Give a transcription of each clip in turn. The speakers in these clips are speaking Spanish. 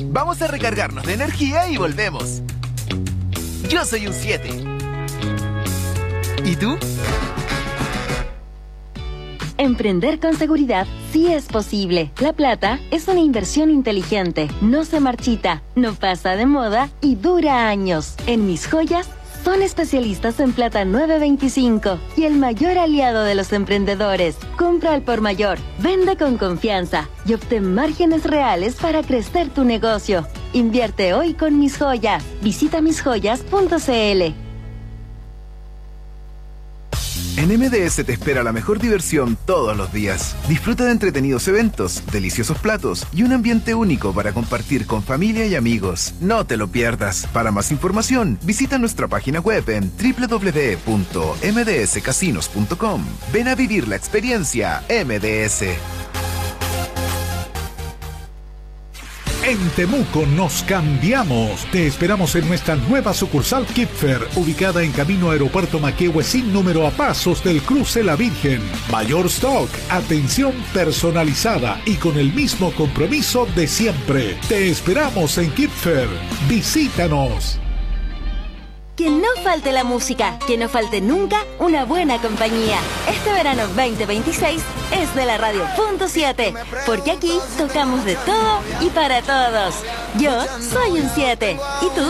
Vamos a recargarnos de energía y volvemos. Yo soy un 7. ¿Y tú? Emprender con seguridad sí es posible. La plata es una inversión inteligente, no se marchita, no pasa de moda y dura años. En Mis Joyas son especialistas en plata 925 y el mayor aliado de los emprendedores. Compra al por mayor, vende con confianza y obtén márgenes reales para crecer tu negocio. Invierte hoy con Mis Joyas. Visita misjoyas.cl. En MDS te espera la mejor diversión todos los días. Disfruta de entretenidos eventos, deliciosos platos y un ambiente único para compartir con familia y amigos. No te lo pierdas. Para más información, visita nuestra página web en www.mdscasinos.com. Ven a vivir la experiencia MDS. En Temuco nos cambiamos. Te esperamos en nuestra nueva sucursal Kipfer, ubicada en camino Aeropuerto Maquehue sin número a pasos del cruce La Virgen. Mayor stock, atención personalizada y con el mismo compromiso de siempre. Te esperamos en Kipfer. Visítanos. Que no falte la música, que no falte nunca una buena compañía. Este verano 2026 es de la Radio Punto 7, porque aquí tocamos de todo y para todos. Yo soy un 7. ¿Y tú?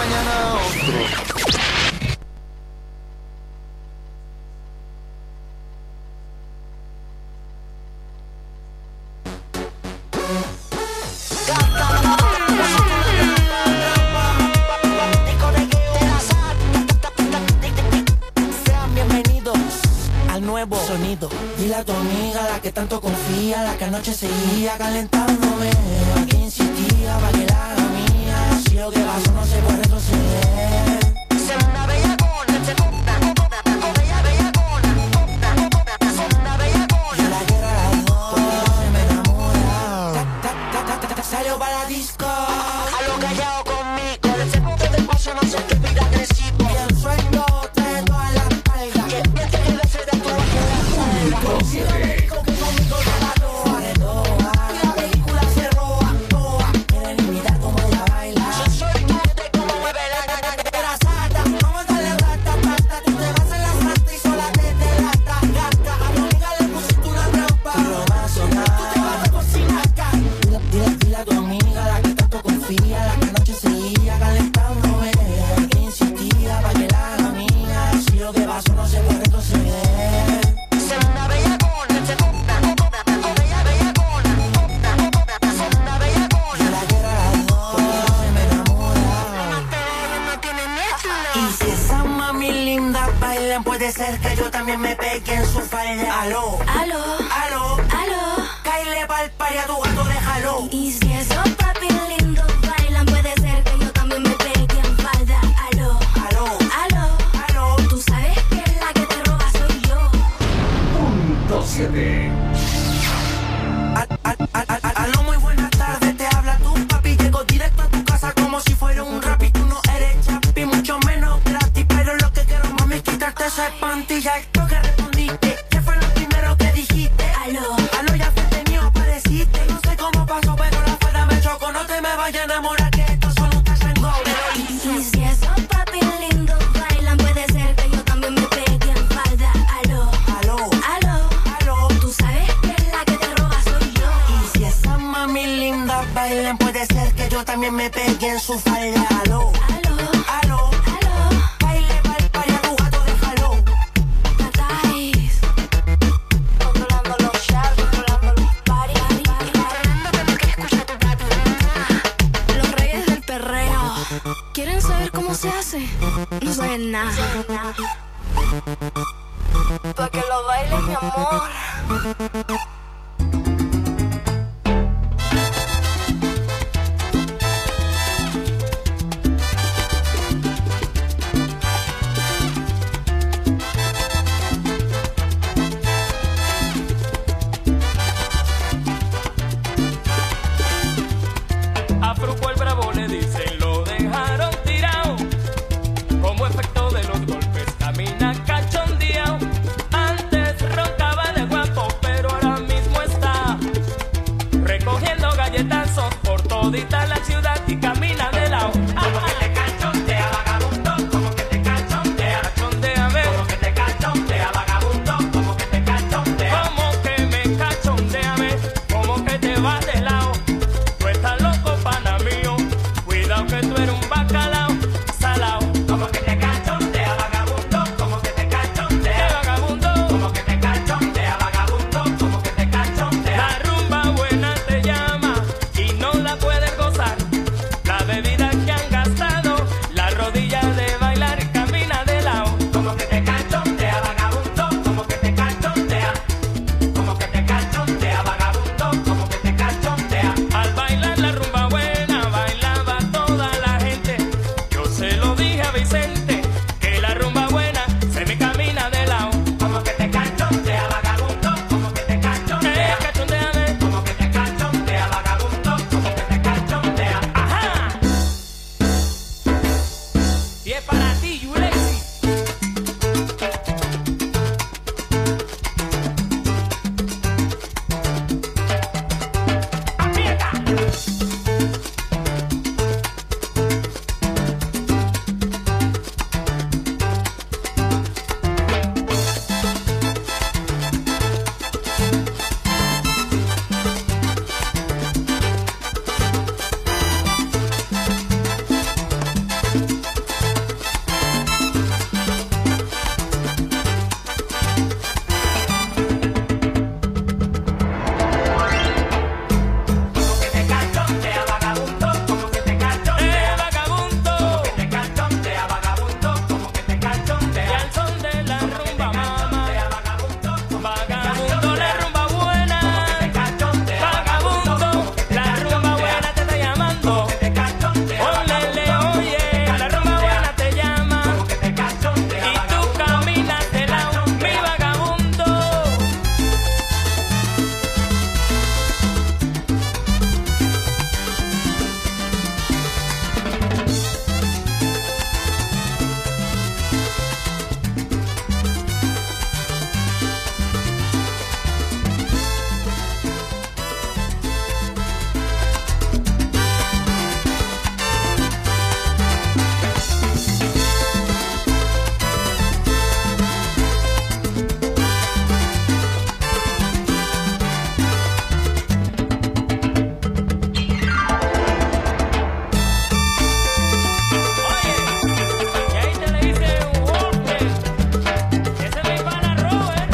Sonido. Dile a tu amiga, la que tanto confía, la que anoche seguía calentándome, la que insistía para que la haga mía. Si lo que pasó no se puede retroceder. Ser una bellacona, bella bellacona, una bellacona. Yo la quiero a las dos, me enamora. Salió para la disco, a lo callado conmigo. El segundo del paso no se te pide agresivo. Y el sueño trae toda la espalda. Que piensa que debe ser de tu puede ser que yo también me pegue en su falda. Aló, aló, aló, aló. Cáile pa'l party a tu gato, déjalo. Y si esos papi lindos bailan, puede ser que yo también me pegue en falda. Aló, aló, aló, aló. Tú sabes que la que te roba soy yo. Punto 7. Aló, muy buenas tardes, te habla tu papi. Llego directo a tu casa como si fuera un rap y tú no eres chapi, mucho menos gratis. Pero lo que quiero, mami, es quitarte esa pantilla. Esto que respondiste, ¿qué fue lo primero que dijiste? Aló, aló, ya frente mío apareciste. No sé cómo pasó, pero la falda me chocó. No te me vayas a enamorar, que esto solo te tengo. y si esos papi lindos bailan, puede ser que yo también me pegue en falda. Aló, aló, aló, aló. Tú sabes que la que te roba soy yo. Y si esas mami lindas bailan, puede ser que yo también me pegue en su falda. Aló, aló, aló, aló. Baile pa'l party a tu gato, déjalo. Tatáis, controlando los shots, controlando los parties. Los reyes del perreo. ¿Quieren saber cómo se hace? No saben nada. Pa' que lo bailes, mi amor. A Fruco el Bravo le dicen, lo dejaron tirado. Como efecto de los golpes camina cachondeado. Antes roncaba de guapo, pero ahora mismo la ciudad y camina de lado. Como que te cachondea, vagabundo, como que te cachondea. Cachondéame, como que te cachondea, vagabundo, como que te cachondea. Como que me cachondéame, como que te vas de lado. Tú estás loco, pana mío, cuidado que tú eres un bacalao salao. Como que te cachondea, vagabundo, como que te cachondea. Vagabundo, como que te cachondea, vagabundo, como que te cachondea. La rumba buena te llama y no la puedes gozar. La bebida que han gastado, la rodilla de bailar camina de lado. Como que te cachondea, vagabundo, como que te cachondea. Como que te cachondea, vagabundo, como que te cachondea. Al bailar la rumba buena, bailaba toda la gente. Yo se lo dije a Vicente, que la rumba buena se me camina de lado. Como que te cachondea, vagabundo, como que te cachondea. Cachondéame, como que te cachondea, vagabundo, como que te cachondea. ¡Ajá! Y es para ti, Yulexi. ¡Aprieta! Como que te cachondea, vagabundo, como que te cachondea. Vagabundo, como que te cachondea, vagabundo, como que te cachondea. Y al son de la rumba, mamá, vagabundo, vagabundo, la rumba buena. Como que te cachondea, vagabundo, la rumba buena te está llamando. Como que te cachondea, olele, oye, la rumba buena te llama. Como que te cachondea, y tú caminas de lado, mi vagabundo. Y ahí te le dice un Walker. Ese es mi pana Robert.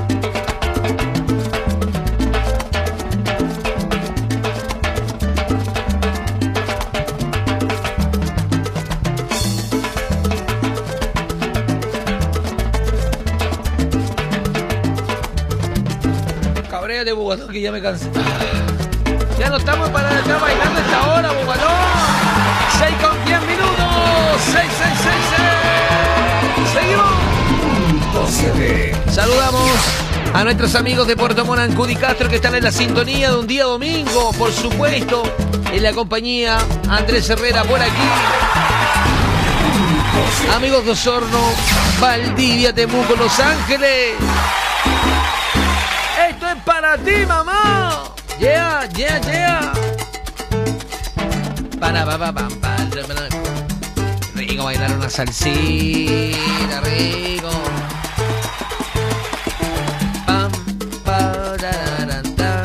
Cabrea de Bugatón, que ya me cansé. Ya no estamos para estar bailando a esta hora, Bugatón. 6 con 10 minutos. 6, 6, 6, 6. Seguimos. Saludamos a nuestros amigos de Puerto Montt, Ancud y Castro, que están en la sintonía de un día domingo, por supuesto, en la compañía Andrés Herrera por aquí. Amigos de Osorno, Valdivia, Temuco, Los Ángeles. Esto es para ti, mamá. Yeah, yeah, yeah. Rico bailar una salsita, rico. Pam, pararanta.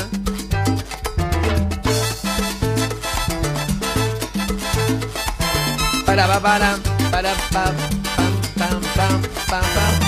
Para, pam, pam, pam, pam, pam.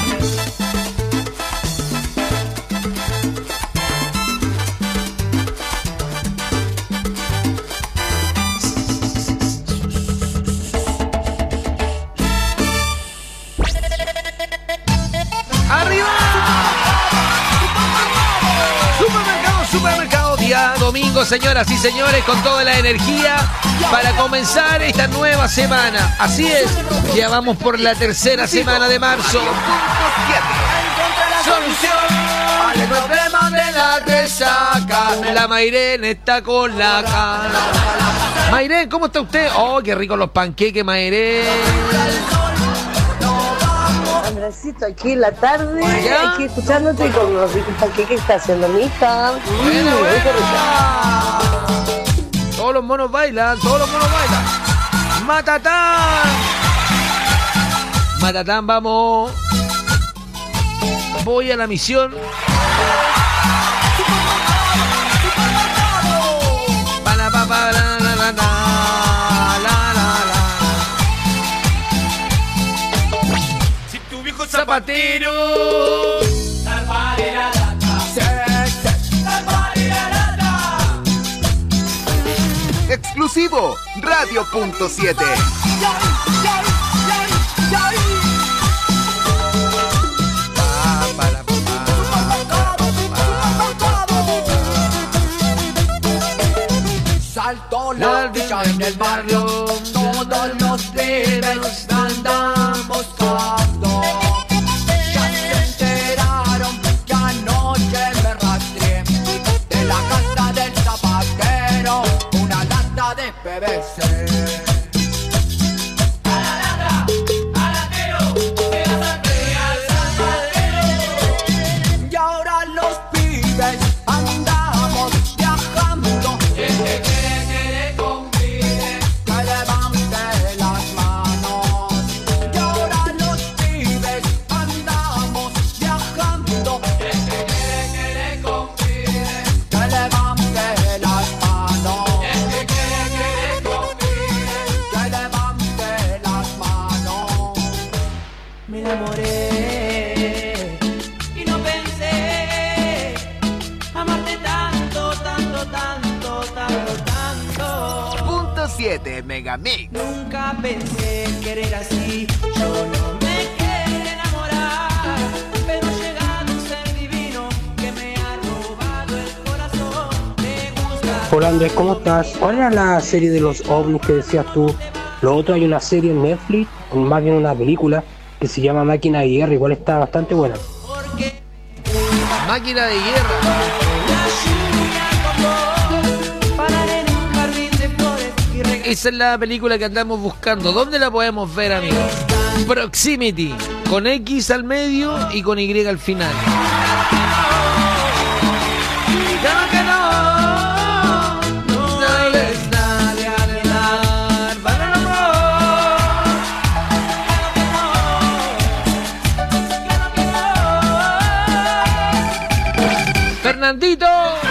Supermercado día domingo, señoras y señores, con toda la energía para comenzar esta nueva semana. Así es, ya vamos por la tercera semana de marzo. Solución al problema de la resaca. La Mayren está con la cara. Mayren, ¿cómo está usted? Oh, qué rico los panqueques, Mayren. Andresito, aquí en la tarde, ¿ya? Aquí escuchándote con los ricos panqueques que está haciendo mi hija. Buena, buena. Todos los monos bailan, Matatán. Matatán, vamos. Voy a la misión. Si tu viejo Zapatero. Exclusivo Radio.7. Saltó la dicha en el barrio, todos los pibes andan buscando. Ya se enteraron que anoche me rastré de la casa del zapatero, una lata de PVC. Y ahora los pibes andamos viajando. Me enamoré y no pensé amarte tanto, tanto, tanto, tanto, tanto. Punto 7 Megamix. Nunca pensé querer así, yo no me quería enamorar, pero llega un ser divino que me ha robado el corazón. Me gusta. Hola Andrés, ¿cómo estás? ¿Cuál era la serie de los ovnis que decías tú? Lo otro, hay una serie en Netflix, o más bien una película, que se llama Máquina de Guerra, igual está bastante buena. Máquina de Guerra. Esa es la película que andamos buscando. ¿Dónde la podemos ver, amigos? Proximity, con X al medio y con Y al final. Fernandito.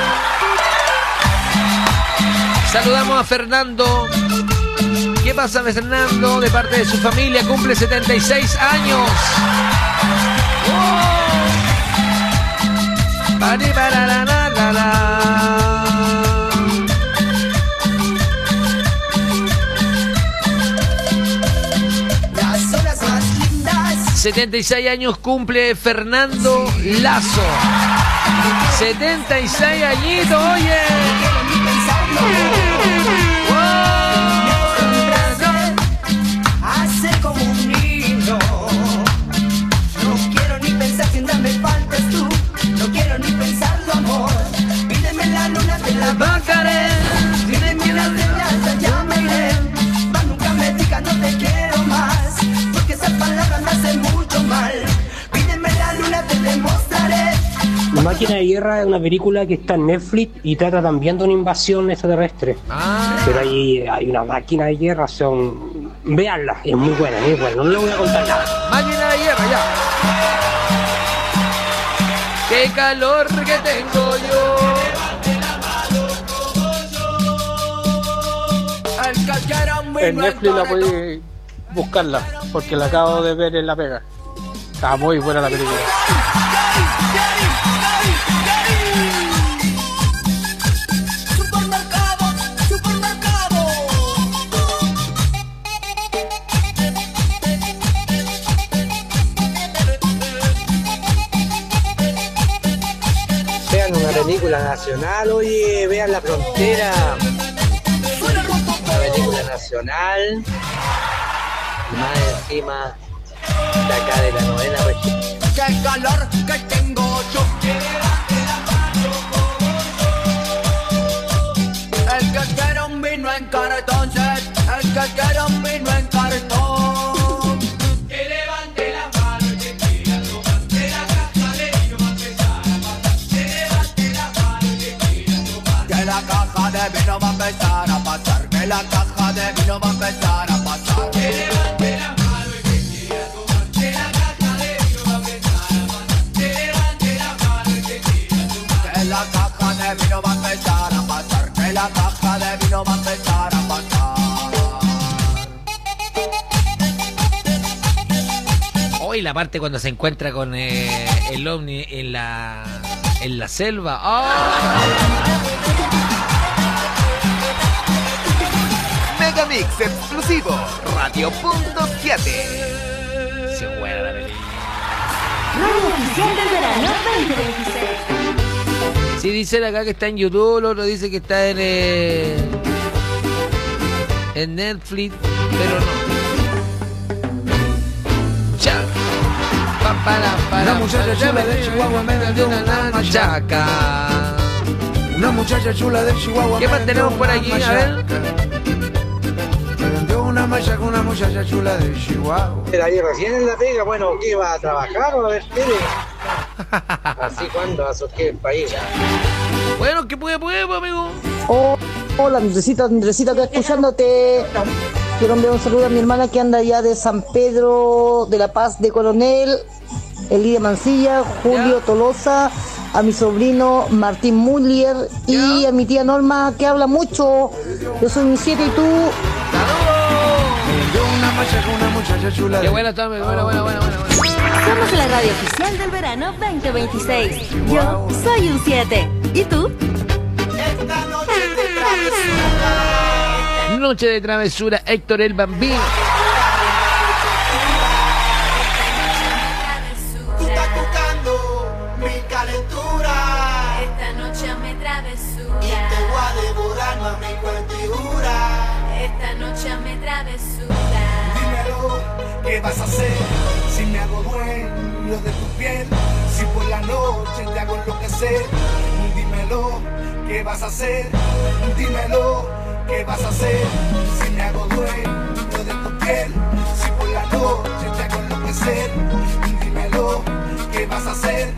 Saludamos a Fernando. ¿Qué pasa, Fernando? De parte de su familia, cumple 76 años. ¡Oh! Pari-para-la-la-la-la. 76 años cumple Fernando Lazo. 76 añitos, oye. Hacer como un niño. No quiero ni pensar que me faltas tú. No quiero ni pensar tu amor. Pídeme la luna, te la bajaré. Pídeme las estrellas, ya me iré. Mas nunca me digas no te quiero más, porque esas palabras me hacen mucho mal. Pídeme la luna, te demostraré. La Máquina de Guerra es una película que está en Netflix y trata también de una invasión extraterrestre. Pero hay una máquina de guerra, véanla, es muy buena, no le voy a contar nada. Máquina de Guerra, ya. Qué calor que tengo yo. En Netflix la puedes buscarla, porque la acabo de ver en La Pega. Está muy buena la película. Vean una película nacional, oye, vean La Frontera. Una película nacional. Más encima de acá de la novena región. Qué calor que tengo yo. El que quiere un vino en cartón, el que quiere un vino en cartón. Que levante la mano y que quiera tomar de la caja de vino va a empezar a pasar. Que levante la mano y que quiera tomar. Que la caja de vino va a empezar a pasar. la caja de vino va a empezar a pasar. Que levante la mano el que quiera tomar, que la caja de vino va a empezar a pasar. Que levante la mano el que quiera tomar, que la caja de vino va a empezar a pasar. Que la caja de vino va a empezar a pasar. Hoy la parte cuando se encuentra con el ovni en la selva. ¡Oh! Megamix exclusivo, Radio Punto 7. Se juega la película. Radio oficial del verano 2026. Sí, dicen acá que está en YouTube, el otro dice que está en Netflix, pero no. Cha. Una muchacha chula de Chihuahua me vendió una machaca. Una muchacha chula de Chihuahua. ¿Qué más tenemos por aquí? A ver. Me vendió una machaca, una muchacha chula de Chihuahua. Pero ahí recién en la pega, bueno, ¿qué va a trabajar o a ver tele? Así cuando a qué país. Bueno, que puede, amigo. Hola, Andresito, acá escuchándote. Quiero enviar un saludo a mi hermana que anda allá de San Pedro de la Paz de Coronel, Elidia Mancilla, Julio Tolosa, a mi sobrino Martín Muller y a mi tía Norma que habla mucho. Yo soy mi 7 y tú. Una machaca, una muchacha chula. Qué buena, Tommy, buena. Somos la radio oficial del verano 2026. Yo soy un 7. ¿Y tú? Esta noche de travesura. Noche de travesura, Héctor el Bambino. Tú estás buscando mi calentura. Esta noche me travesura. Y te voy a devorar, mami, cuentijura. Esta noche me travesura. Dímelo, ¿qué vas a hacer si me hago dueño de tu piel? Si por la noche te hago enloquecer. Dímelo, ¿qué vas a hacer? Dímelo, ¿qué vas a hacer si me hago dueño de tu piel? Si por la noche te hago enloquecer. Dímelo, ¿qué vas a hacer?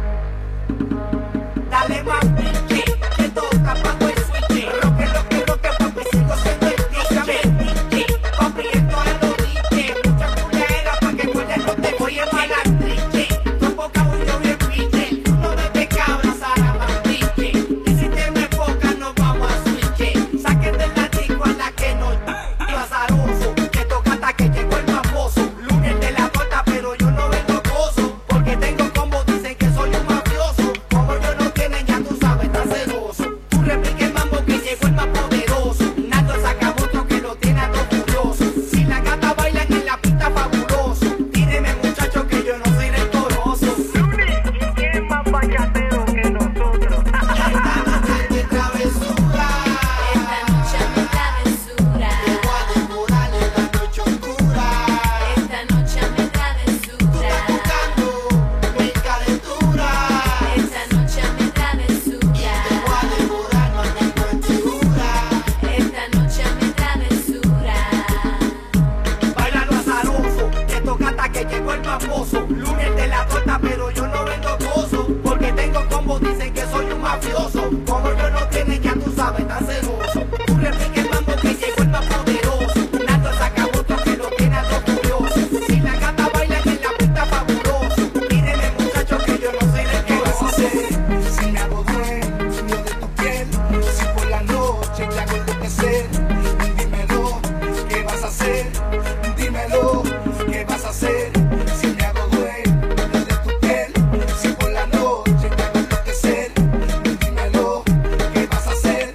Dale más pinche, que toca pago el switch. Roque, papi, sigo siendo el DJ. Papi, esto es lo dije. Mucha culera pa' que cuele, no te voy a emanar triste. Tu boca uno bien piche. Tú no debes cabra, Sara Mandiche. Y si te me enfocas, nos vamos a switch. Saquen de la chico a la que no azaroso. Que toca hasta que llegó el famoso. Lunes de la torta, pero yo no vengo gozo. Porque tengo combo, dicen que soy un mafioso. Como yo no tienen, ya tú sabes, está celoso. Tú replica el mambo que llegó el más poderoso. Nando saca otro que lo tiene a todo furioso. Si la gata bailan en la pista fabuloso. Tíreme muchacho que yo no soy rencoroso. Lunes, ¿y quién más payatero que nosotros? Esta noche de travesura. Esta noche me travesura. Te voy a devorar en la noche oscura. Esta noche me travesura. Buscando mi calentura. Esta noche me travesura. Te voy a devorar, mami, cuentijura. Esta noche me travesura. Bailando azaroso, que toca hasta que llegó el famoso. Lunes de la torta, pero yo no vendo gozo. Porque tengo combo, dicen que soy un mafioso. Como yo no tienen, ya tú sabes, está celoso. Tú replica el mambo que llegó el más poderoso. Nando saca otro que lo tiene a todo furioso. Si la gata baila en la pista fabuloso. Míreme muchacho que yo no soy de qué vas a hacer si me hago dueño de tu piel. Si por la noche te hago enloquecer. Dímelo, ¿qué vas a hacer? Dímelo, ¿qué vas a hacer si me hago dueño de tu piel? Si por la noche te hago enloquecer. Dímelo, ¿qué vas a hacer?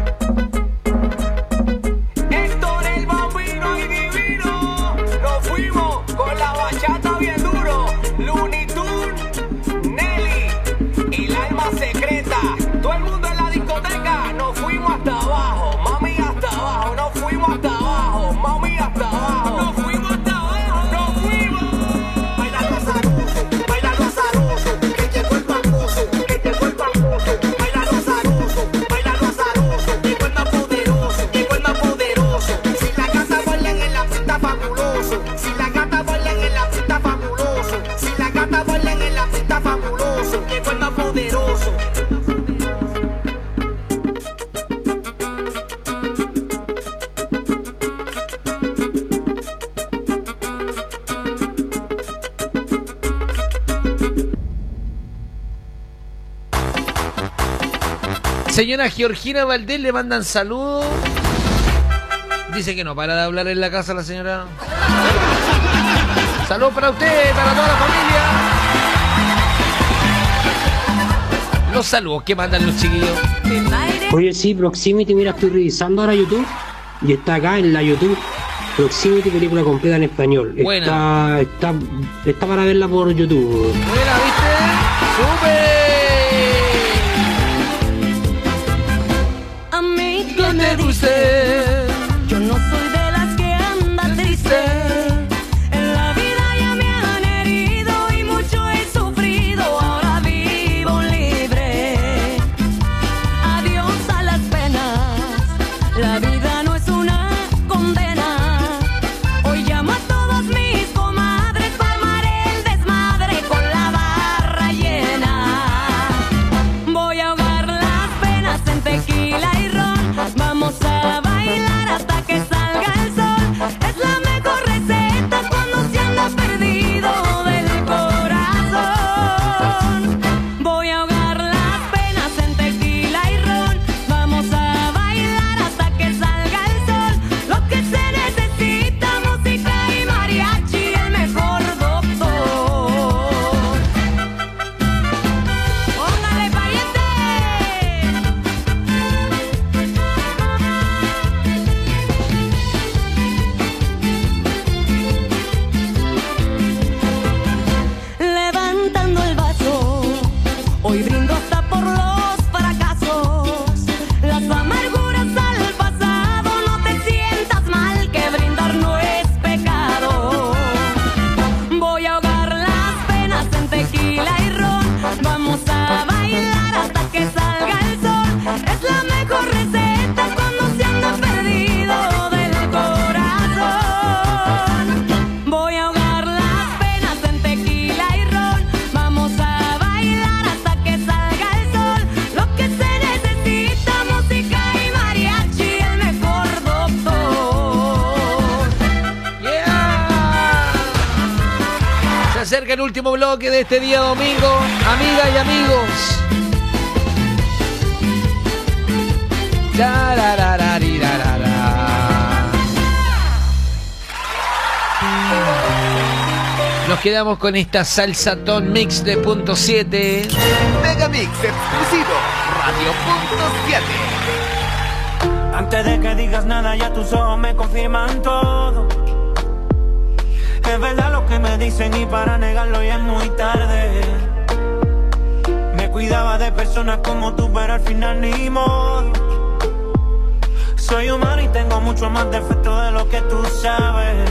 Héctor el Bambino y Divino, nos fuimos con la bachata bien duro. Looney Tunes, Nelly y la alma secreta. Todo el mundo en la discoteca, nos fuimos hasta abajo, mami hasta abajo, nos fuimos hasta abajo, mami hasta abajo, nos fuimos hasta abajo, nos fuimos. Bailando azaroso, que llegó el famoso, Bailando azaroso, llegó el más poderoso, Si la gata bailan en la pista fabuloso, si la gata bailan en la pista fabuloso, si la gata bailan en la pista fabuloso, llegó el más poderoso. Señora Georgina Valdés, le mandan saludos. Dice que no para de hablar en la casa la señora. Saludos para usted, para toda la familia. Los saludos que mandan los chiquillos. Oye, sí, Proximity, mira, estoy revisando ahora YouTube y está acá en la YouTube. Proximity, película completa en español. Buena. Está para verla por YouTube. Buena, ¿viste? ¡Súper! Amigo, me dice, yo no soy de las que andan triste. En la vida ya me han herido y mucho he sufrido. Ahora vivo libre. Adiós a las penas. La vida no es una condena. Hoy llamo a todos mis comadres para armar el desmadre con la barra llena. Voy a ahogar las penas en tequila y ron. Vamos a bailar hasta que salga el sol. Es la mejor receta cuando se anda perdido del corazón. Voy a ahogar las penas en tequila y ron. Vamos a bailar hasta que salga el sol. Lo que se necesita, música y mariachi, el mejor doctor. Póngale pariente. Levantando el vaso, hoy brindo hasta por los fracasos, las amarguras al pasado. No te sientas mal, que brindar no es pecado. Voy a ahogar las penas en tequila y ron. Vamos a bailar hasta que salga el sol. Es la mejor receta cuando se anda perdido del corazón. Voy a ahogar las penas en tequila y ron. Vamos a bailar hasta que salga el sol. Lo que se necesita, música y mariachi, el mejor doctor. Yeah. Se acerca el último bloque de este día domingo, amigas y amigos. Tararararirarara. Nos quedamos con esta salsatón mix de punto 7. Megamix exclusivo, Radio Punto 7. Antes de que digas nada, ya tus ojos me confirman todo. Es verdad lo que me dicen y para negarlo ya es muy tarde. Me cuidaba de personas como tú, pero al final ni modo. Soy humano y tengo mucho más defectos de lo que tú sabes.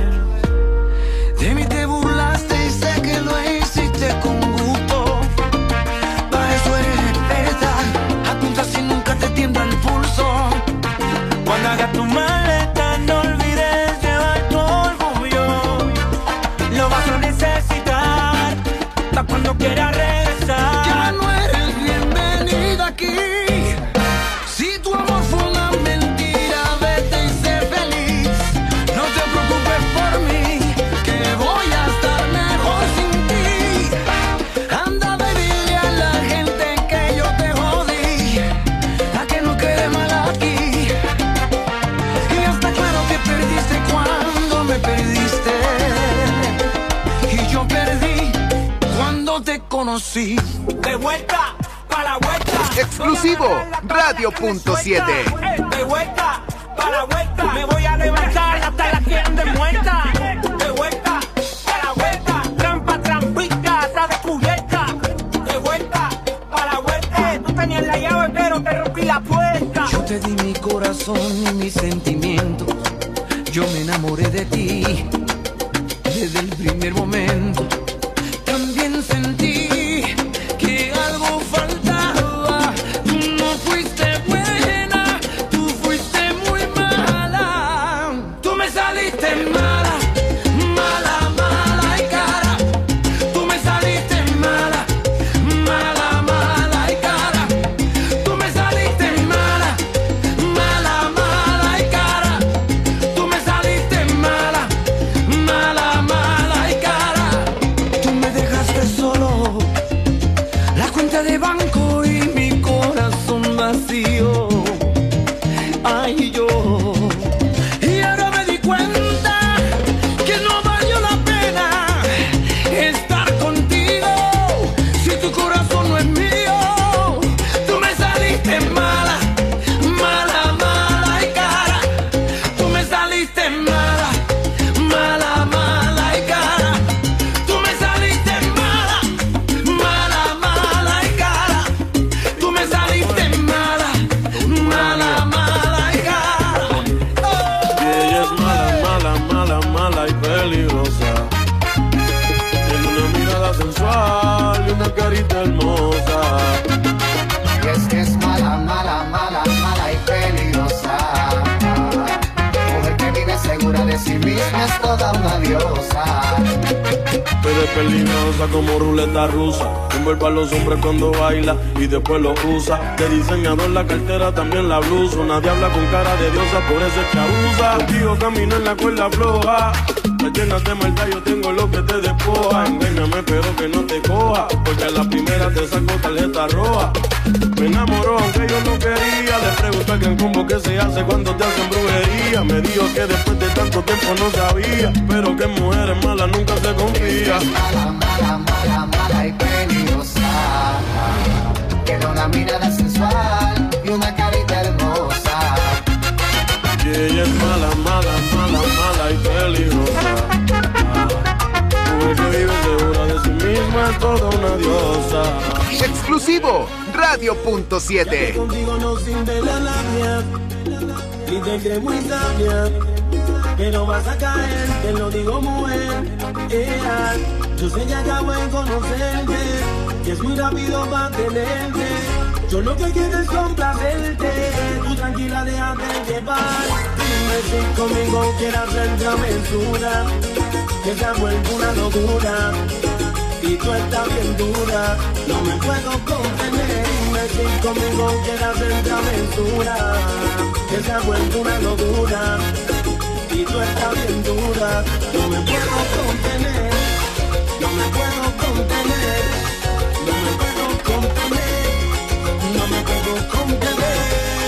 De mí te burlaste y sé que lo hiciste con gusto. Para eso eres experta, apunta si nunca te tiembla el pulso. Cuando hagas tu maleta no olvides llevar tu orgullo. Lo vas a necesitar para cuando quieras regresar. Ya no eres bienvenida aquí. Si tu amor fue una mentira, vete y sé feliz. No te preocupes por mí, que voy a estar mejor sin ti. Anda, dile a la gente que yo te jodí, a que no quede mal aquí. Y está claro que perdiste cuando me perdiste, y yo perdí cuando te conocí. De vuelta para la vuelta. Exclusivo, Radio Punto 7. De vuelta para la vuelta. Me voy a levantar hasta la que ande muerta. De vuelta para la vuelta. Trampa, trampita, está descubierta. De vuelta para la vuelta. Tú tenías la llave, pero te rompí la puerta. Yo te di mi corazón y mis sentimientos. Yo me enamoré de ti desde el primer momento. También sentí que algo faltaba. Tú no fuiste buena, tú fuiste muy mala. Tú me saliste mala, mala, mala y cara. Tú me saliste mala, mala, mala y cara. Tú me saliste mala, mala, mala y cara. Tú me saliste mala, mala, mala y cara. sí misma es toda una diosa. Tú eres peligrosa como ruleta rusa. Envuelve a los hombres cuando baila y después lo usa. De diseñador la cartera, también la blusa. Una diabla con cara de diosa, por eso es que abusa. Contigo camino en la cuerda floja. Me llenas de maldad, yo tengo lo que te despoja. Engáñame pero que no te coja, porque a la primera te saco tarjeta roja. Me enamoró aunque yo no quería. Le pregunté a quien combo que se hace cuando te hacen brujería. Me dijo que después de tanto tiempo no sabía, pero que mujeres malas nunca se confía. Mala, mala, mala, mala y peligrosa. Tiene una mirada sensual y una carita hermosa. Y ella es mala, mala, mala, mala y peligrosa. Mujer que vive segura de sí misma es toda una diosa. Exclusivo Radio.7. Contigo no sirve la labia y te crees muy sabia, que no vas a caer, te lo digo mujer. Yo sé que acabo de conocerte y es muy rápido para tenerte. Yo lo que quiero es complacerte, tú tranquila déjate llevar. Dime si conmigo quieras hacer travesura, que se ha vuelto una locura y tú estás bien dura, no me puedo contener. Dime si conmigo quieras hacer travesura, que se ha vuelto una locura y tú estás bien dura, no me puedo contener, no me puedo contener, no me puedo contener, no me puedo contener.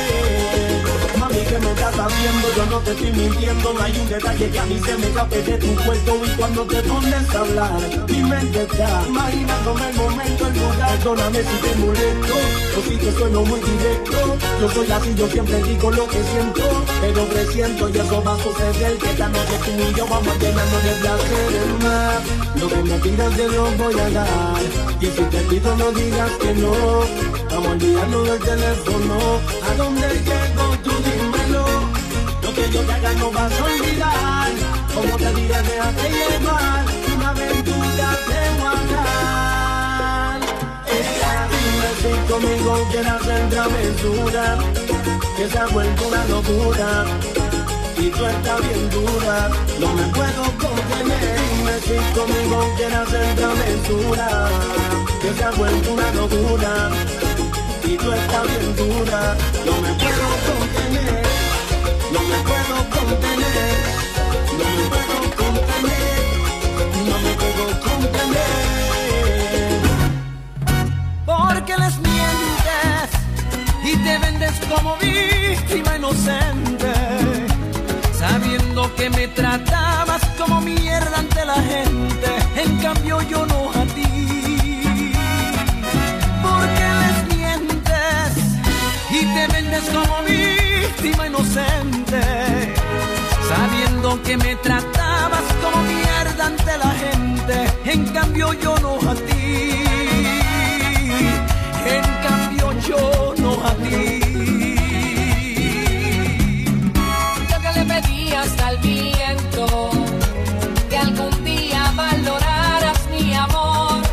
Mami, ¿qué me estás haciendo? Yo no te estoy mintiendo, no hay un detalle que a mí se me escape de tu cuerpo. Y cuando te pones a hablar, mi mente está imaginándome el momento, el lugar. Perdóname si te molesto, o si te sueno muy directo. Yo soy así, yo siempre digo lo que siento, pero presiento y eso va a suceder, que esta noche tú y yo vamos a llenarnos de placer el mar. Lo que me pidas te lo voy a dar, y si te pido no digas que no. Vamos a olvidarnos del teléfono, ¿a dónde llego? Tú dímelo. Lo que yo te haga no vas a olvidar. Como te diré, déjate llevar. Una aventura te voy a dar. Dime si conmigo quieres hacer travesura, que se ha vuelto una locura y tú estás bien dura, no me puedo contener. Dime si conmigo quieres hacer travesura, que se ha vuelto una locura y tú estás bien dura, no me puedo contener, no me puedo contener, no me puedo contener, no me puedo contener. Porque les mientes y te vendes como víctima inocente, sabiendo que me tratabas como mierda ante la gente, en cambio yo no a ti. Porque les mientes y te vendes como víctima inocente, sabiendo que me tratabas como mierda ante la gente, en cambio yo no a ti. En cambio yo no a ti. Hasta el viento, que algún día valoraras mi amor.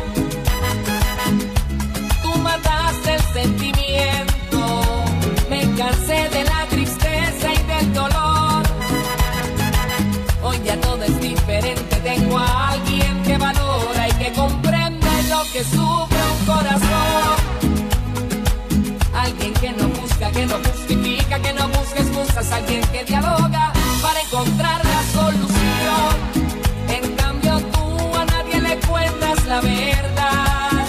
Tú mataste el sentimiento, me cansé de la tristeza y del dolor. Hoy ya todo es diferente, tengo a alguien que valora y que comprende lo que sufre un corazón. Alguien que no busca, que no justifica, que no busca excusas, alguien que dialoga para encontrar la solución. En cambio tú a nadie le cuentas la verdad,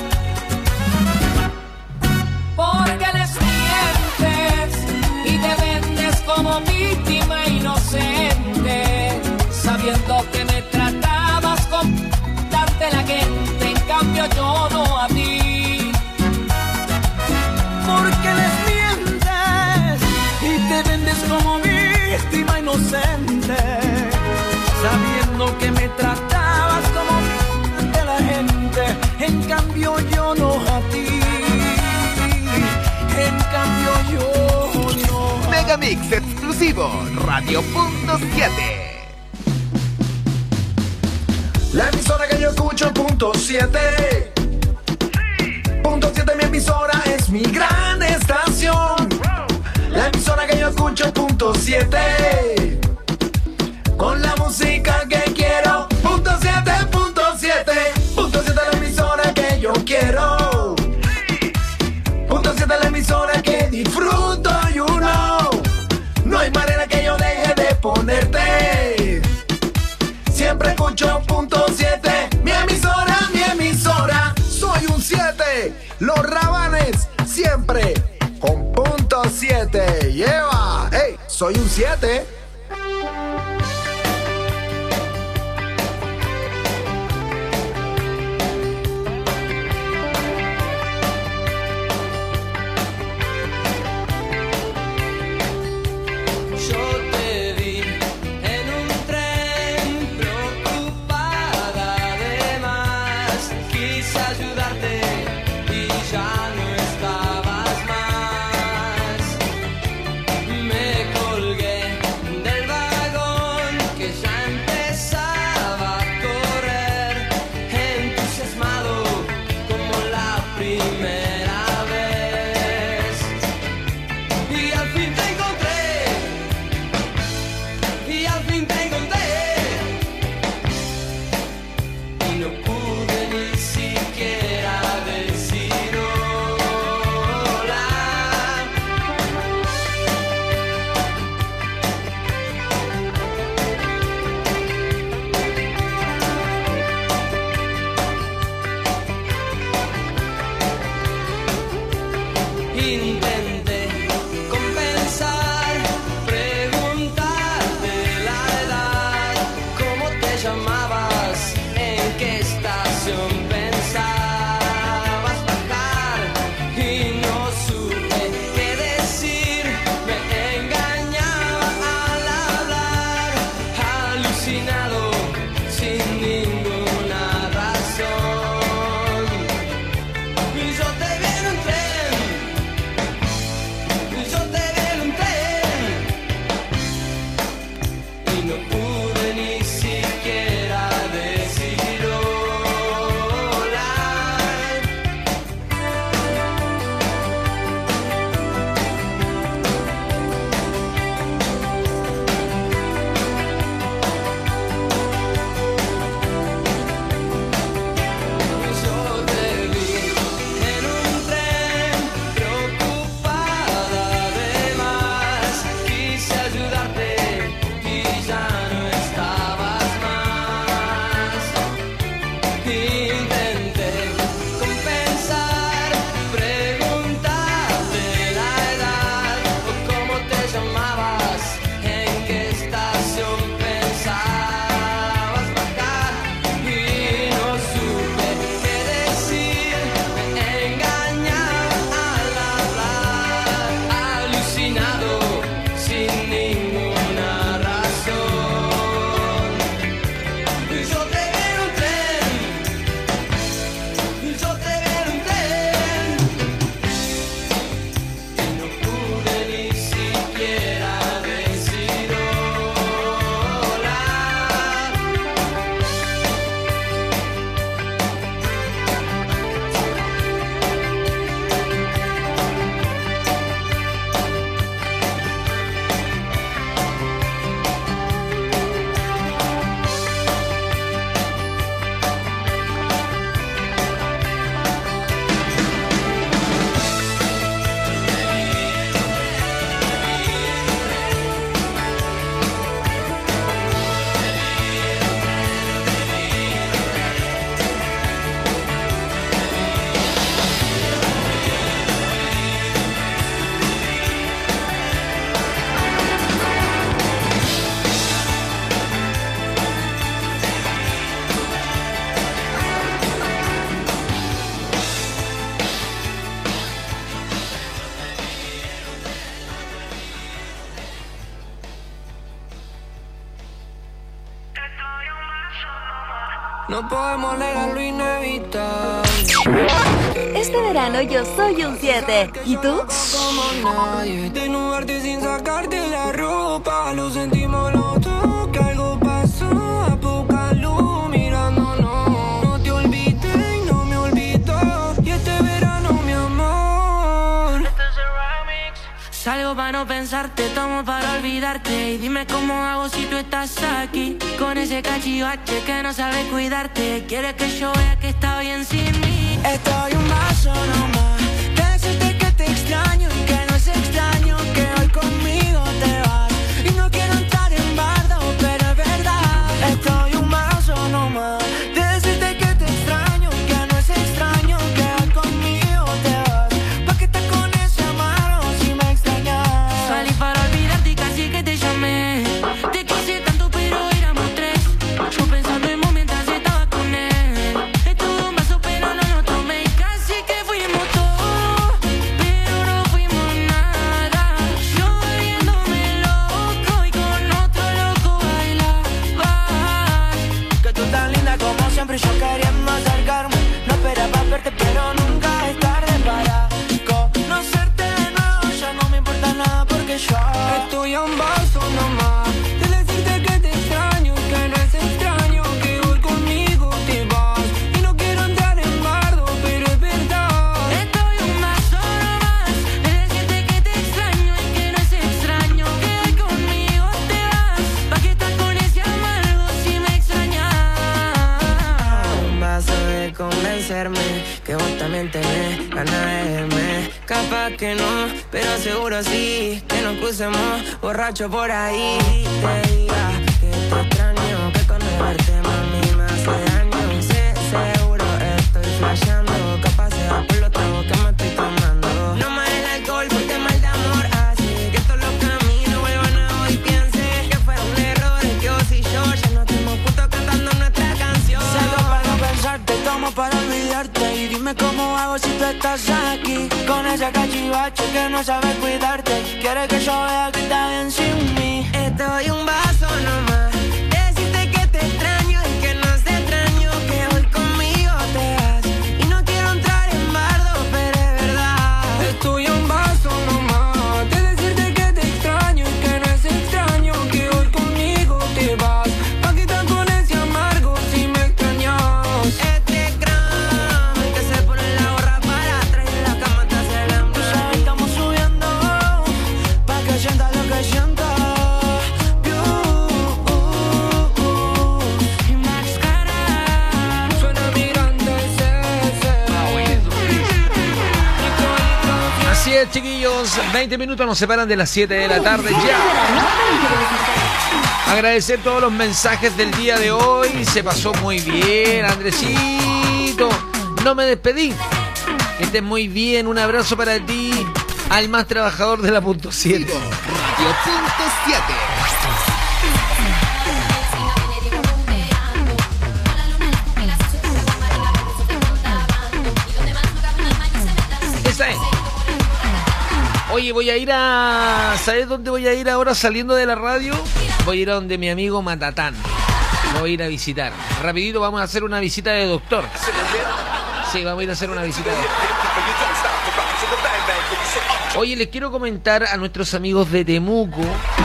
porque les mientes y te vendes como víctima inocente, sabiendo que me tratabas con ante la gente, en cambio yo no a ti. Porque les mientes y te vendes como víctima inocente, sabiendo que me tratabas como ante la gente, en cambio yo no a ti. En cambio yo no. Megamix exclusivo Radio.7. La emisora que yo escucho, punto 7. Punto 7, mi emisora es mi gran estación. La emisora que yo escucho, punto 7. con la música que quiero. Punto 7, punto 7. Punto 7 la emisora que yo quiero. Punto 7 la emisora que disfruto, you know. No hay manera que yo deje de ponerte. Siempre escucho punto 7. Mi emisora. Soy un 7. Los Rabanes siempre con punto 7. Lleva. Hey, soy un 7. No podemos negar lo inevitable. Este verano yo soy un 7. ¿Y tú? Como nadie, desnudarte sin sacarte la ropa. Lo sentimos los dos, que algo pasó. A poca luz mirándonos. No te olvidé y no me olvidó. Y este verano, mi amor, salgo para no pensar besarte, tomo para olvidarte. Y dime cómo hago si tú estás aquí, con ese cachivache que no sabe cuidarte. Quiere que yo vea que está bien sin mí. Estoy un vaso nomás de decirte que te extraño y que no es extraño que hoy conmigo te vas. Y no quiero entrar en bardo, pero es verdad. Estoy un vaso nomás de decirte que te extraño y que no es extraño que hoy conmigo te vas. ¿Pa' qué estás con ese amargo si me extrañas? Salí para olvidarte y casi que te llamé. Te quise tanto pero éramos tres. Yo pensando en vos mientras estaba con él. Estuve un vaso pero no lo tomé. Casi que fuimos todo, pero no fuimos nada. Yo viéndome loco y con otro loco bailabas. Que tú tan linda como siempre, yo queriendo acercarme. No esperaba verte pero nunca es tarde para conocerte de nuevo. Ya no me importa nada porque yo estoy a un vaso nomás de decirte que te extraño, que no es extraño que hoy conmigo te vas. Y no quiero entrar en bardo, pero es verdad. Estoy a un vaso nomás de decirte que te extraño y que no es extraño que hoy conmigo te vas. ¿Pa' qué estás con ese amargo si me extrañas? Un vaso de convencerme que vos también tenés ganas de verme. Capaz que no, pero seguro sí, que nos crucemos borracho por ahí. Te diga que te extraño, que con no verte mami me hace daño. Sé, seguro estoy flasheando, capaz sea por los tragos que me estoy tomando. No más el alcohol porque mal de amor hace que todos los caminos vuelvan a hoy. Piense que fue un error, que vos y yo ya no estemos juntos cantando nuestra canción. Salgo para no pensarte, tomo para olvidarte. Y dime cómo hago si tú estás aquí, con ese cachivache que no sabe cuidarte. Quiere que yo vea que está bien sin mí. Estoy un vaso nomás de decirte que te extraño y que no es extraño que hoy conmigo te vas. Y no quiero entrar en bardo, pero es verdad. Estoy un vaso nomás de decirte que te extraño y que no es extraño que hoy conmigo te vas. ¿Pa' qué estás con ese amargo si me extrañas? Este gran que se pone la gorra para atrás y la cama te hace el hambre. Tú sabes, estamos subiendo pa' que sientas lo que siento. Y más cara suena mi grande Así es, chiquillos, 20 minutos nos separan de las 7 de la tarde ya. Agradecer todos los mensajes del día de hoy. Se pasó muy bien, Andresito. No me despedí. Que estés muy bien. Un abrazo para ti, al más trabajador de la punto 7. Radio punto 7. Esa es. Oye, voy a ir a... ¿Sabes dónde voy a ir ahora saliendo de la radio? Voy a ir a donde mi amigo Matatán. Lo voy a ir a visitar. Rapidito vamos a hacer una visita de doctor. Sí, vamos a ir a hacer una visita de doctor. Oye, les quiero comentar a nuestros amigos de Temuco.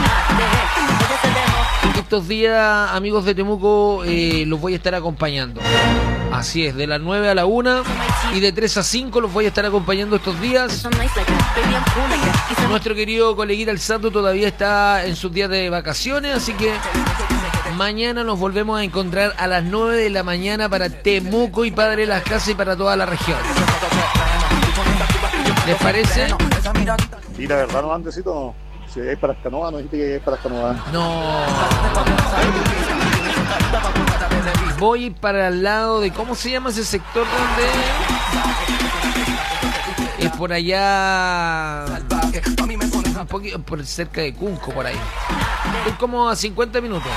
Estos días, amigos de Temuco, los voy a estar acompañando. Así es, de las 9 a la 1 y de 3 a 5 los voy a estar acompañando estos días. Nuestro querido coleguita El Santo todavía está en sus días de vacaciones, así que mañana nos volvemos a encontrar a las 9 de la mañana para Temuco y Padre Las Casas y para toda la región. ¿Les parece? Y la verdad, no, Andresito, si es para Escanoa, no dijiste que es para Escanoa. No. Voy para el lado de... ¿Cómo se llama ese sector donde...? Es por allá... Un poquito por cerca de Cunco, por ahí. Es como a 50 minutos.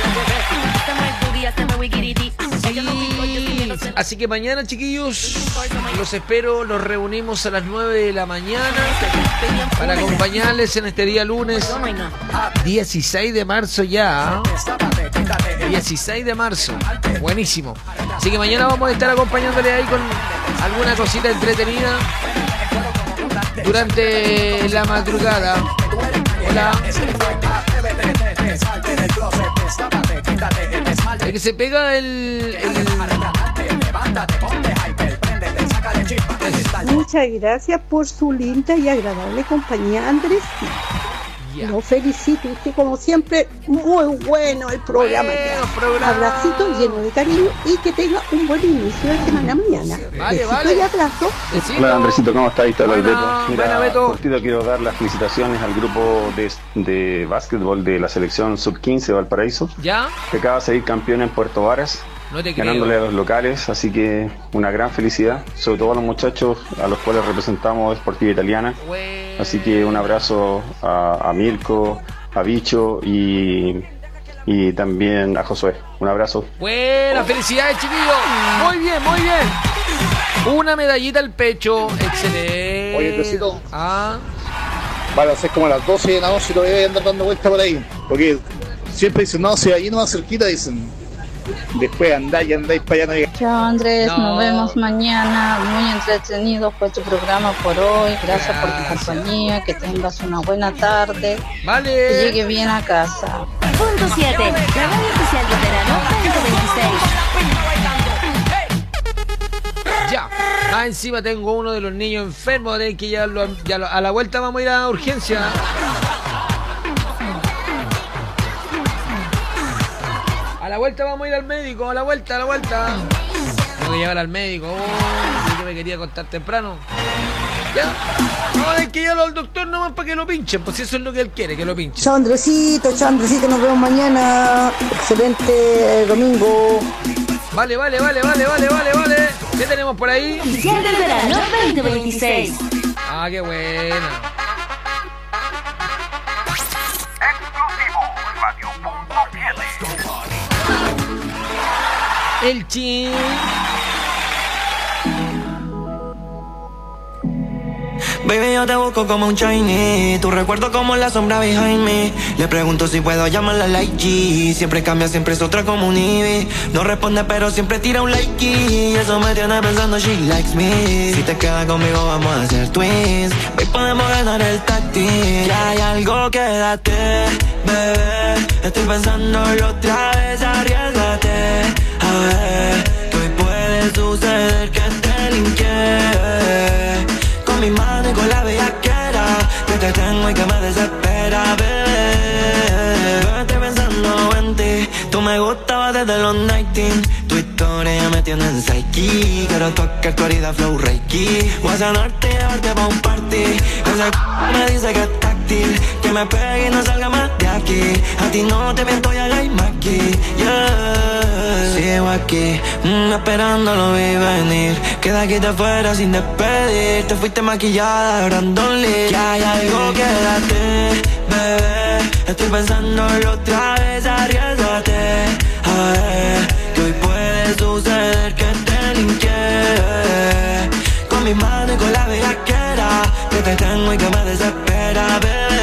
Sí. Así que mañana, chiquillos, los espero. Los reunimos a las 9 de la mañana para acompañarles en este día lunes 16 de marzo ya. 16 de marzo. Buenísimo. Así que mañana vamos a estar acompañándole ahí con alguna cosita entretenida durante la madrugada. Hola. El que se pega el... Muchas gracias por su linda y agradable compañía, Andrés. Lo felicito, usted como siempre, muy bueno el programa. Abracito lleno de cariño y que tenga un buen inicio de semana mañana. Besito y abrazo. Hola Andresito, ¿cómo estás? Beto. Buena, Mira, Beto. cortito, quiero dar las felicitaciones al grupo de básquetbol de la selección sub-15 de Valparaíso, ¿Ya? que acaba de salir campeón en Puerto Varas, No te creo. ganándole a los locales, así que una gran felicidad, sobre todo a los muchachos a los cuales representamos Sportiva Italiana, así que un abrazo a Mirko, a Bicho y también a Josué, un abrazo. Buena, felicidades, chiquillos. Muy bien, muy bien. Una medallita al pecho, excelente. Oye, Andresito. Ah. Vale, a ser como a las 12 de la noche y todavía voy a andar dando vuelta por ahí. Porque siempre dicen, no, si allí no va cerquita, dicen. Después andáis para allá. No. Chao Andrés, nos vemos mañana. Muy entretenido fue tu programa por hoy. Gracias por tu compañía. Que tengas una buena tarde. Vale. Que llegue bien a casa. Punto 7. La radio oficial de verano 2026. Ya. Más encima tengo uno de los niños enfermos. Voy a tener que llevarlo a la vuelta vamos a ir a urgencia. A la vuelta vamos a ir al médico. A la vuelta. Tengo que llevar al médico. Yo me quería contar temprano. Ya. No, hay que llevarlo al doctor nomás para que lo pinchen. Pues eso es lo que él quiere, que lo pinchen. Chao Andresito, nos vemos mañana. Excelente domingo. Vale. ¿Qué tenemos por ahí? Oficial del verano 2026. Ah, qué buena. El chin. Baby, yo te busco como un Chinese. Tu recuerdo como la sombra behind me. Le pregunto si puedo llamarla like G. Siempre cambia, siempre es otra como un Ivy. No responde pero siempre tira un like y eso me tiene pensando she likes me. Si te quedas conmigo vamos a hacer twins. Hoy podemos ganar el táctil. Ya hay algo, quédate, bebé. Estoy pensándolo otra vez, arriesgate. A ver, que hoy puede suceder que te linke. Con mi mano y con la bellaquera, que te tengo y que me desespera, bebé. Estoy pensando en ti. Tú me gustabas desde los 19. Tu historia ya me tiene en psyche. Quiero tocar tu herida flow reiki. Voy a sanarte y llevarte pa' un party. Esa me dice que es táctil, que me pegue y no salga más de aquí. A ti no te miento y hagáis aquí, yeah. Sigo aquí, esperando lo vi venir. Queda aquí de fuera sin despedir. Te fuiste maquillada, Brandon Lee. Ya hay algo, quédate, bebé. Estoy pensándolo otra vez, arriesgate. A ver, que hoy puede suceder que te linke. Con mi mano y con la bellaquera, que te tengo y que me desespera,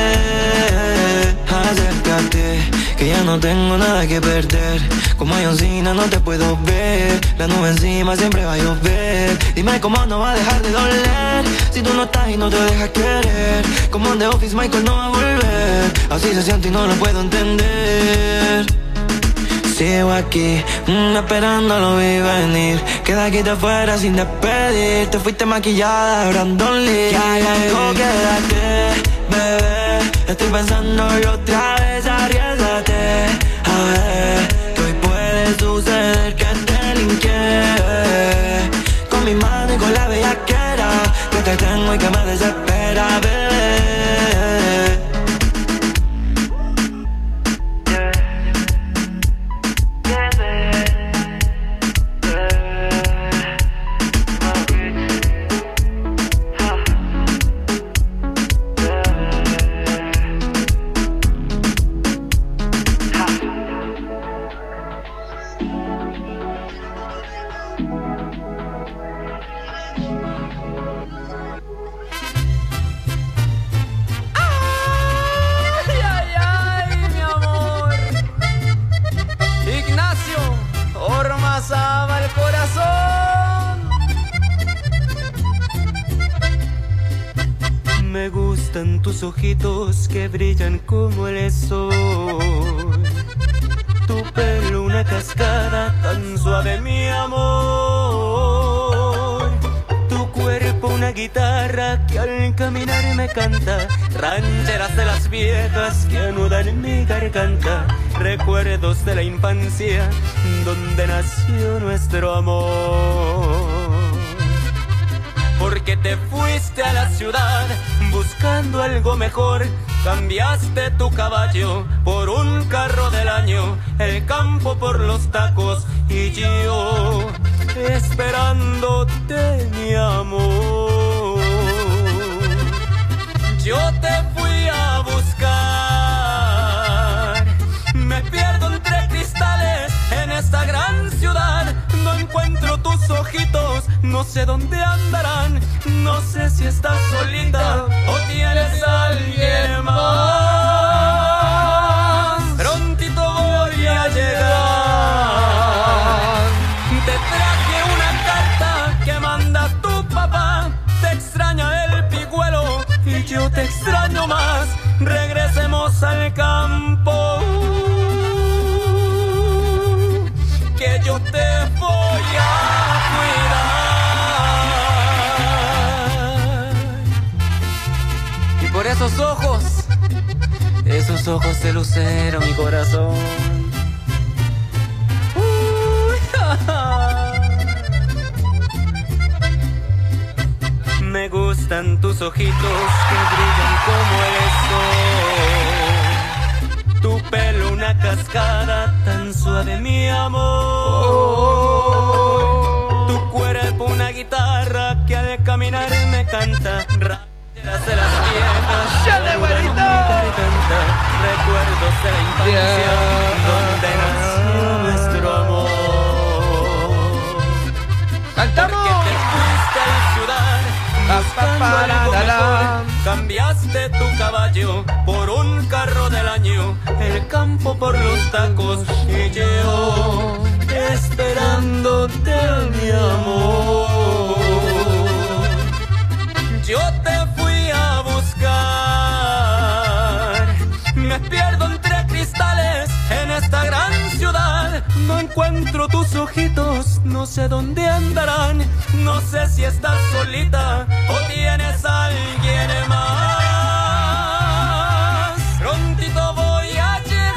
bebé. Acércate, que ya no tengo nada que perder. Como John Cena no te puedo ver. La nube encima siempre va a llover. Dime cómo no va a dejar de doler si tú no estás y no te dejas querer. Como en The Office Michael no va a volver. Así se siente y no lo puedo entender. Sigo aquí, esperando lo vi venir. Queda aquí de afuera sin despedir. Te fuiste maquillada, Brandon Lee. Ya hay algo, quédate, bebé. Estoy pensándolo otra vez, arriesgate. A ver, que hoy puede suceder que te linke. Con mi mano y con la bellaquera, que te tengo y que me desespera, bebé. Me gustan tus ojitos que brillan como el sol. Tu pelo una cascada tan suave, mi amor. Tu cuerpo una guitarra guitarra que al caminar me canta, rancheras de las viejas que anudan en mi garganta, recuerdos de la infancia donde nació nuestro amor. Porque te fuiste a la ciudad buscando algo mejor, cambiaste tu caballo por un carro del año, el campo por los tacos y yo esperándote, mi amor. Yo te fui a buscar, me pierdo entre cristales en esta gran ciudad, no encuentro tus ojitos, no sé dónde andarán, no sé si estás solita o tienes a alguien más. Prontito voy a llegar y te traje una carta que manda tu papá, te extraña el pigüelo y yo te extraño más, regresemos al campo, que yo te voy a cuidar. Y por esos ojos de lucero, mi corazón. Me gustan tus ojitos que brillan como el sol, tu pelo una cascada tan suave, mi amor, tu cuerpo una guitarra que al caminar me canta, rancheras de las viejas, ¡ya de güerito! Recuerdos de la infancia donde nació nuestro amor. ¡Cantamos! Porque te fuiste a la ciudad buscando algo mejor, cambiaste tu caballo por un carro del año, el campo por los tacos y yo esperándote, mi amor. Yo te fui a buscar, me pierdo entre cristales en esta gran ciudad, no encuentro tus ojitos, no sé dónde andarán, no sé si estás solita o tienes a alguien más. Prontito voy a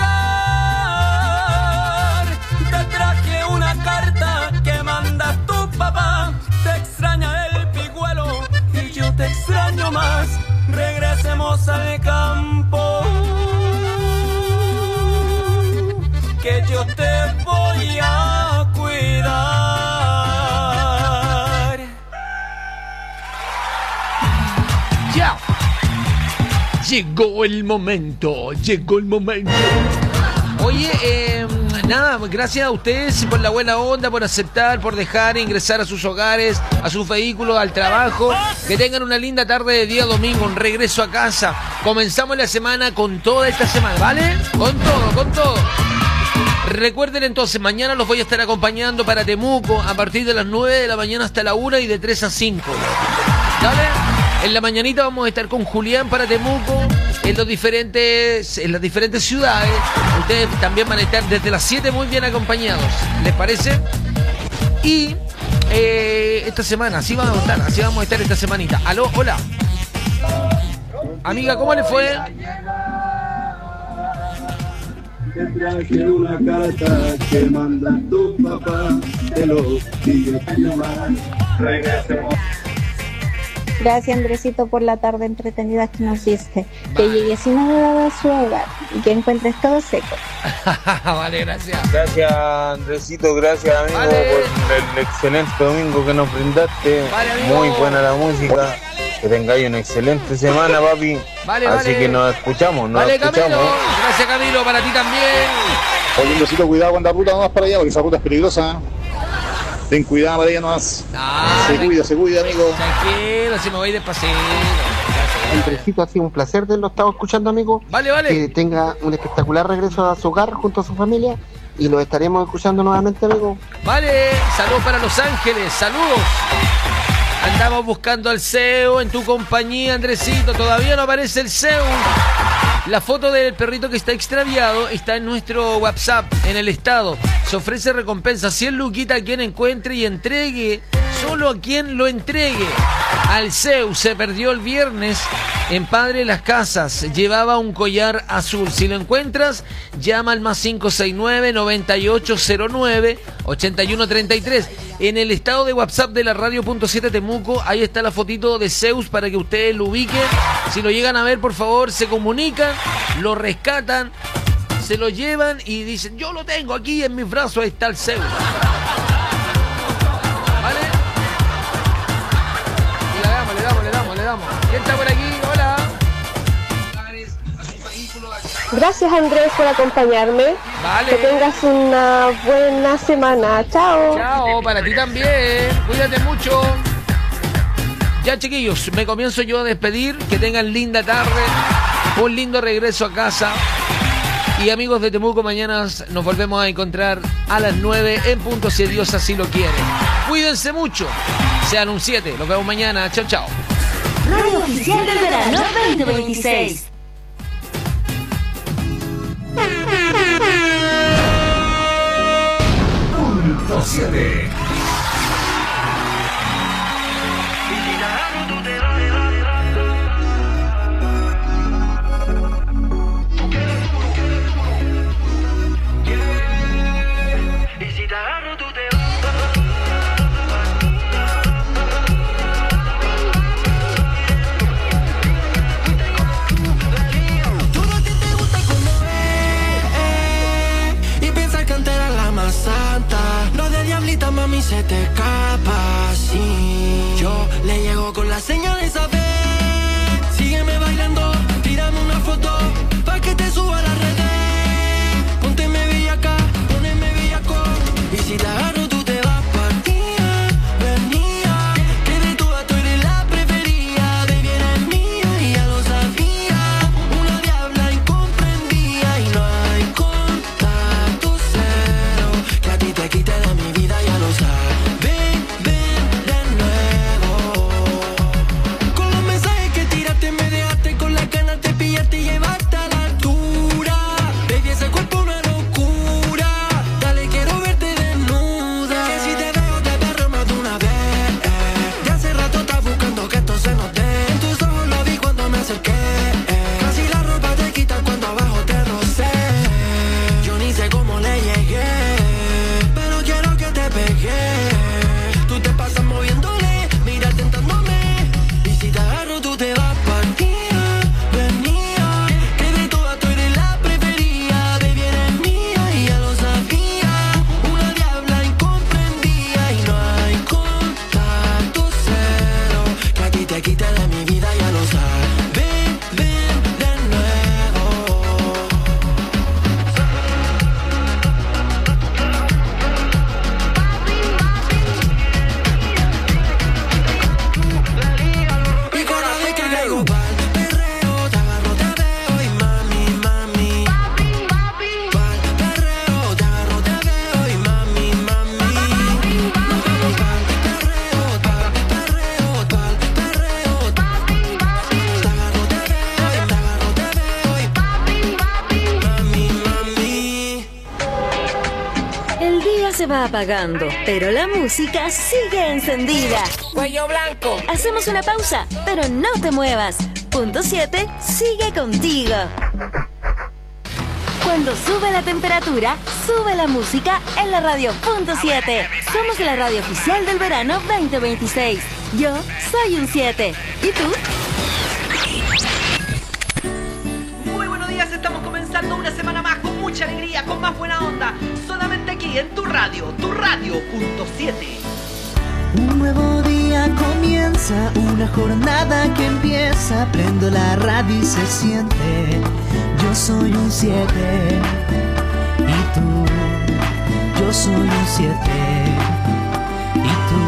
llegar, te traje una carta que manda tu papá, te extraña el pigüelo y yo te extraño más, regresemos al campo, que yo te voy a cuidar. ¡Ya! Llegó el momento, llegó el momento. Oye, nada, gracias a ustedes por la buena onda, por aceptar, por dejar ingresar a sus hogares, a sus vehículos, al trabajo. Que tengan una linda tarde de día domingo, un regreso a casa. Comenzamos la semana con toda esta semana, ¿vale? Con todo, con todo. Recuerden entonces, mañana los voy a estar acompañando para Temuco a partir de las 9 de la mañana hasta la 1 y de 3 a 5. ¿Vale? En la mañanita vamos a estar con Julián para Temuco en las diferentes ciudades. Ustedes también van a estar desde las 7 muy bien acompañados. ¿Les parece? Y esta semana, así vamos a estar esta semanita. Aló, hola. Amiga, ¿cómo le fue? Te traje una carta que manda tu papá, te lo digo que más. Regresemos. Gracias, Andresito, por la tarde entretenida que nos diste. Que llegue sin novedad a su hogar y que encuentres todo seco. Vale, gracias. Gracias, Andresito, gracias, amigo, por el excelente domingo que nos brindaste. Vale, amigo. Muy buena la música. Que tengáis una excelente semana, papi. Vale, así vale. que nos escuchamos, Camilo. Gracias, Camilo, para ti también. Oye, un besito, cuidado con la ruta nomás para allá, porque esa ruta es peligrosa. Ten cuidado para allá nomás. Se cuida, amigo. Tranquilo, si me voy despacito. Andresito, ha sido un placer de lo estado escuchando, amigo. Vale. Que tenga un espectacular regreso a su hogar junto a su familia. Y lo estaremos escuchando nuevamente, amigo. Vale, saludos para Los Ángeles, saludos. Andamos buscando al CEO en tu compañía, Andresito. Todavía no aparece el CEO. La foto del perrito que está extraviado está en nuestro WhatsApp, en el estado. Se ofrece recompensa 100 luquitas a quien encuentre y entregue. Solo a quien lo entregue. al Zeus. Se perdió el viernes en Padre Las Casas. Llevaba un collar azul. Si lo encuentras, llama al más 569-9809-8133. En el estado de WhatsApp de la Radio.7 Temuco, ahí está la fotito de Zeus para que ustedes lo ubiquen. Si lo llegan a ver, por favor, se comunican, lo rescatan, se lo llevan y dicen, yo lo tengo aquí en mis brazos, ahí está el Zeus. ¿Vale? Y le damos. ¿Quién está por aquí? Hola. Gracias, Andrés, por acompañarme. Vale. Que tengas una buena semana. Chao. Chao, para ti también. Cuídate mucho. Ya, chiquillos, me comienzo yo a despedir. Que tengan linda tarde, un lindo regreso a casa. Y amigos de Temuco, mañana nos volvemos a encontrar a las 9 en punto, si Dios así lo quiere. Cuídense mucho. Sean un 7. Los vemos mañana. Chao, chao. Radio Oficial del Verano 2026. Punto 7. Santa, lo de diablita, mami, se te escapa, sí. Yo le llego con la señal de saber. Sígueme bailando, tírame una foto pa' que te suba a las redes. Pónteme bellaca, poneme bellaco. Y si te agarro, tú te vas partida, venía. Que de todas tú eres la preferida. Baby, eres mía y ya lo sabía. Una diabla incomprendida y no hay contacto cero. Que a ti te quite de mi vida, ya lo sabes. Ven de nuevo. Con los mensajes que tiraste me dejaste con las ganas de pillarte y llevarte a la altura. Baby, ese cuerpo una locura. Dale, quiero verte desnuda. Que si te veo te perro más de una vez. De hace rato estás buscando que esto se nos dé. En tus ojos lo vi cuando me acerqué. Casi la ropa te quitas cuando abajo te rocé. Yo ni sé cómo le llegué, pero quiero que te pegué. Tú te pasas moviéndole, mira tentándome. Y si te agarro tú te vas partida, venía. Que de todas tú eres la preferida. Baby, eres mía y ya lo sabía. Una diabla incomprendida y no hay contacto cero. Que a ti te quite de mi vida, ya lo sabes. Ven de nuevo. Y cada vez que caigo pa'l perreo, te agarro, te veo y mami, mami. Pa'l perreo, te agarro, te veo y mami, mami. Pa'l perreo, pa'l perreo, pa'l perreo. Te agarro, te veo y mami, mami. El día se va apagando, pero la música sigue encendida. Cuello blanco. Hacemos una pausa, pero no te muevas. Punto 7 sigue contigo. Cuando sube la temperatura, sube la música en la radio. Punto 7. Somos la radio oficial del verano 2026. Yo soy un 7. ¿Y tú? Muy buenos días, estamos comenzando una semana más con mucha alegría, con más buena onda, solamente aquí en tu radio, Punto 7. Un nuevo día comienza, una jornada que empieza. Prendo la radio y se siente. Yo soy un 7. Y tú, yo soy un 7. Y tú.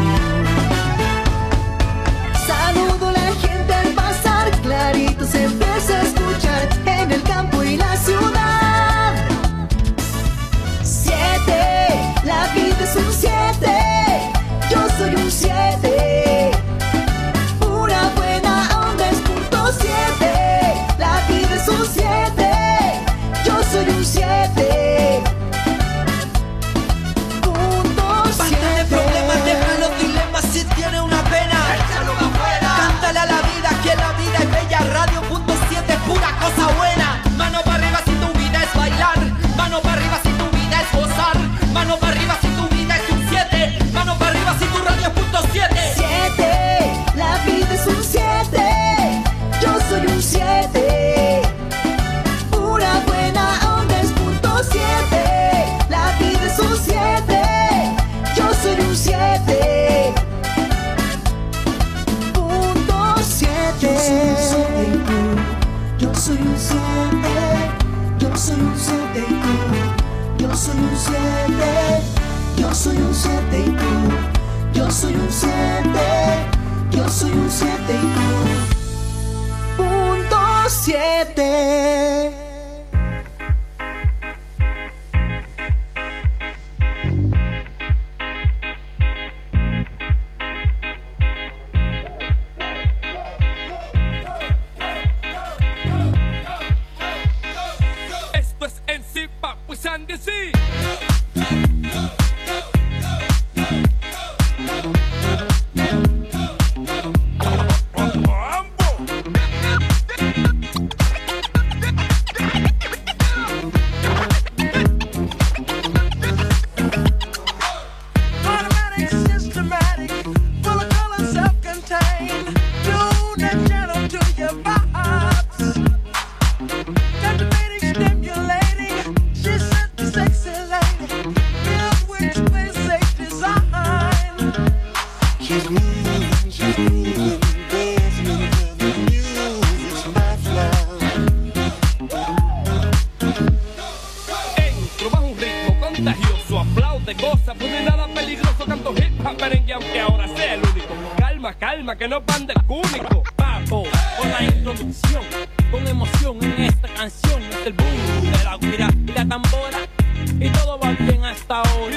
Saludo a la gente al pasar, clarito se empieza a escuchar en el campo y la ciudad. 7, la vida es un 7. Yo soy un 7. Una buena onda es punto 7. La vida es un 7. Yo soy un 7. Punto 7. Basta de problemas, deja los dilemas. Si tiene una pena, échalo para afuera. Yo soy un 7 y tú. Yo soy un 7. Yo soy un 7 y tú. Punto 7. Esto es NC Papu Sandy C. Automatic, systematic, full of color, self-contained. Tune and channel to your vibes. Captivating, stimulating. She's such a sexy lady. Filled with space, safe design. She's moving, dancing to the music's lifeline. Entro bajo un ritmo contagioso, aplaude, goza, pues no hay nada peligroso, canto hip hop, merengue, aunque ahora sea el único. Calma, calma, que no pan del cúnico. Papo, con la introducción, con emoción en esta canción, es el boom de la guira y la tambora, y todo va bien hasta ahora.